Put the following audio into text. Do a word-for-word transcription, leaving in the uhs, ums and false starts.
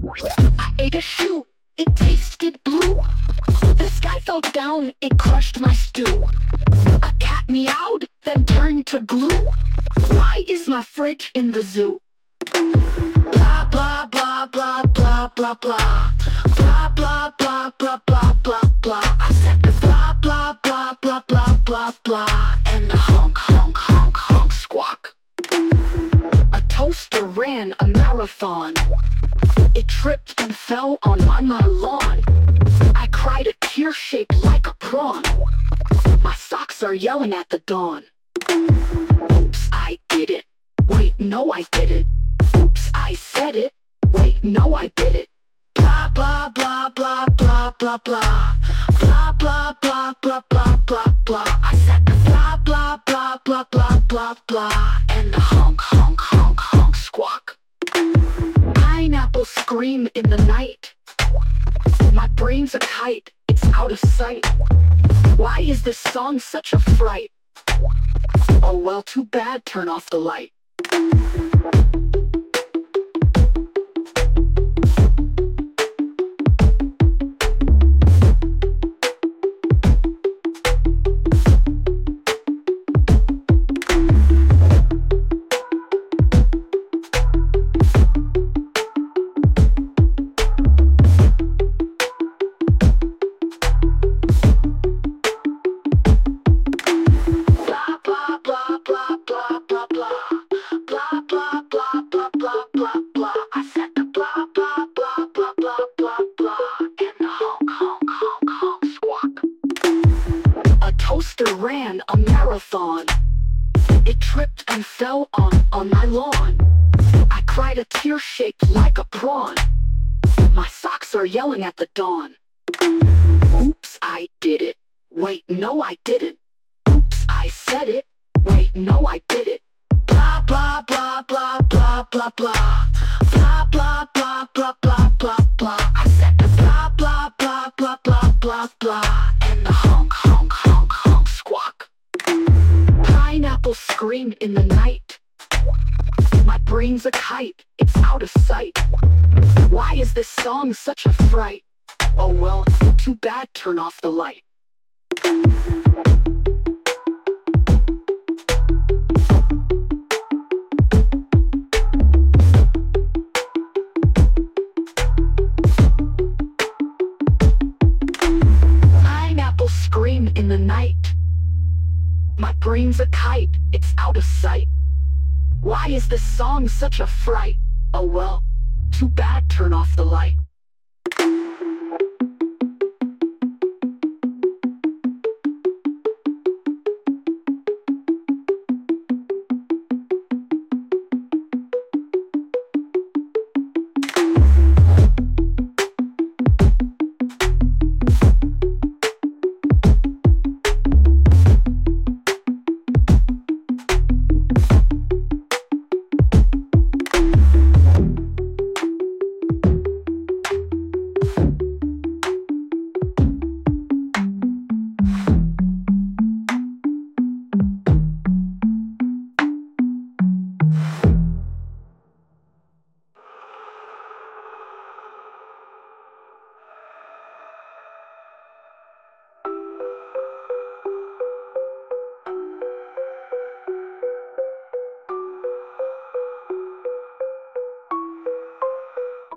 I ate a shoe, it tasted blue. The sky fell down, it crushed my stew. A cat meowed, then turned to glue. Why is my fridge in the zoo? Blah blah blah blah blah blah blah. Blah blah blah blah blah blah blah. I said the blah blah blah blah blah blah blah. And the honk honk honk honk squawk. A toaster ran a marathon. It tripped and fell on my lawn. I cried a tear shaped like a prawn. My socks are yelling at the dawn. Oops, I did it. Wait, no, I didn't. Oops, I said it. Wait, no, I did it. Blah blah blah blah blah blah blah. Blah blah blah blah blah blah blah. I said the blah blah blah blah blah blah blah. And the honk honk honk honk squawk. Pineapple scream in the night. My brain's a kite, it's out of sight. Why is this song such a fright? Oh well, too bad, turn off the light. Toaster ran a marathon. It tripped and fell on, on my lawn. I cried a tear shaped like a prawn. My socks are yelling at the dawn. Oops, I did it. Wait, no, I didn't. Oops, I said it. Wait, no, I did it. Blah, blah, blah, blah, blah, blah, blah. Blah, blah, blah, blah, blah, blah, blah. I said the blah, blah, blah, blah, blah, blah, blah. And the honk, honk, honk, honk, squawk. Pineapple screamed in the night. My brain's a kite, it's out of sight. Why is this song such a fright? Oh well, too bad, turn off the light. Pineapple scream in the night. My brain's a kite, it's out of sight. Why is this song such a fright? Oh well, too bad, turn off the light.